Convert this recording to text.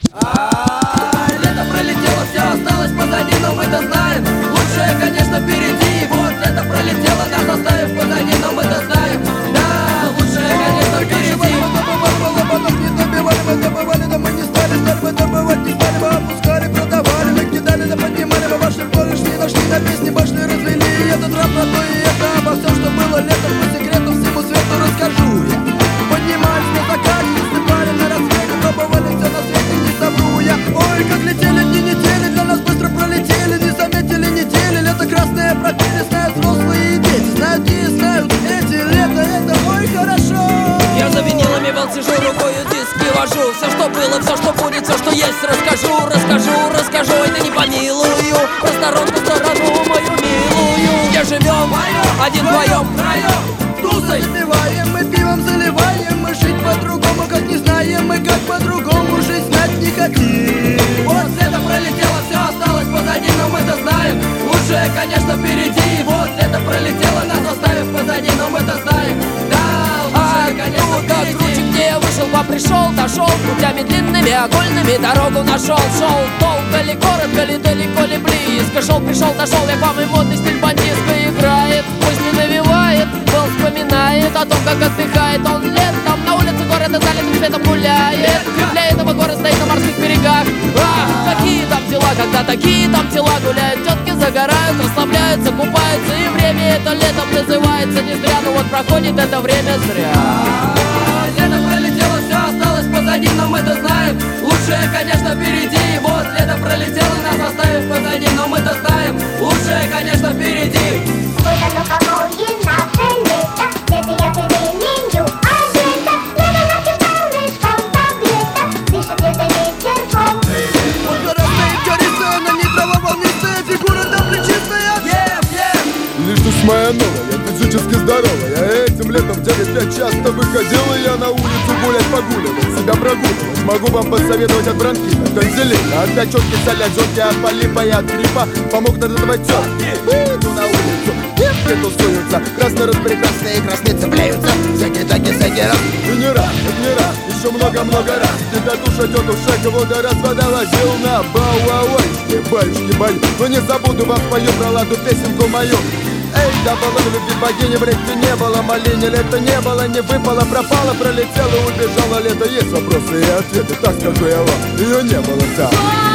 Лето пролетело, все осталось позади, но мы-то знаем, лучшее, конечно, впереди. Вот лето пролетело, нас оставив позади, но мы-то знаем, да, лучшее, конечно, впереди. Мы добывали, потом не добивали, мы добывали, да мы не стали мы добывать не стали, мы опускали, продавали, мы кидали, да поднимали, мы вошли в горы, шли, нашли на песни, пошли, развели. И этот рэп про то и это, обо всем, что было летом, по секрету всему свету расскажу я. Поднимались на закате, засыпали на рассвете, пробовали все на свете, не совру я. Ой, как летели дни недели, для нас быстро пролетели, не заметили недели. Лето красное пропили, знают взрослые и дети, знают и знают эти. Лето, это ой, хорошо. Я за винилами вел, сижу, рукою диски вожу. Все, что было, все, что будет, все, что есть, расскажу. И ты не помилую, про сторонку сторону мою милую. Где живем, один вдвоем, тусой Запиваем, мы пивом заливаем, мы жить по-другому, как не знаем, мы как по-другому жить знать не хотим. Вот лето пролетело, все осталось позади, но мы-то знаем, лучшее, конечно, впереди. Вот лето пролетело, нас оставив позади, но мы-то знаем, да, лучшее, конечно, впереди. Круче, где я вышел, пришел, дошел путями длинными, окольными, дорогу нашел. Шел долго ли, коротко ли, далеко ли, близко. Шел, пришел, дошел, я по моему модный стиль бандитско играет. Пусть не навевает, был вспоминает о том, как отдыхает он летом. На улице города залитым светом гуляет. Для этого город стоит на морских берегах. Какие там дела, когда такие там тела гуляют. Тетки загорают, расслабляются, купаются. И время это летом называется не зря. Но вот проходит это время зря. Лето пролетело, все осталось позади, но мы-то знаем, лучшее, конечно, впереди. Вот лето пролетело, нас оставив позади, но мы-то знаем, лучшее, конечно, впереди. Вот оно какое наше лето, где-то я переменю одета. Лето ночью солнышком таблета, дышит лето ветерком. Вот гора стоит гористая, на ней трава волнистая, фигура там плечистая. Лишь душ моя новая, физически здоровая. Этим летом в 9 часто выходила я на улицу гулять, погуливать, себя прогуливать. Могу вам посоветовать от бронхита, тонзиллита, от пячетки, соля, джонки, от полипа и от гриппа. Помог от этого тетки. Выйду на улицу, девки тусуются, красно-распрекрасные красные цепляются. Всякий раз, и не раз, еще много-много раз. Тетушка, тетушек, водоразвода возил на бауауэйске. Баюшки, но не забуду вам спою про ладу песенку мою. Эй, да было любви богини, в рейке не было, малине лето не было, не выпало, пропало, пролетело, убежало лето. Есть вопросы и ответы, так скажу я вам, ее не было там.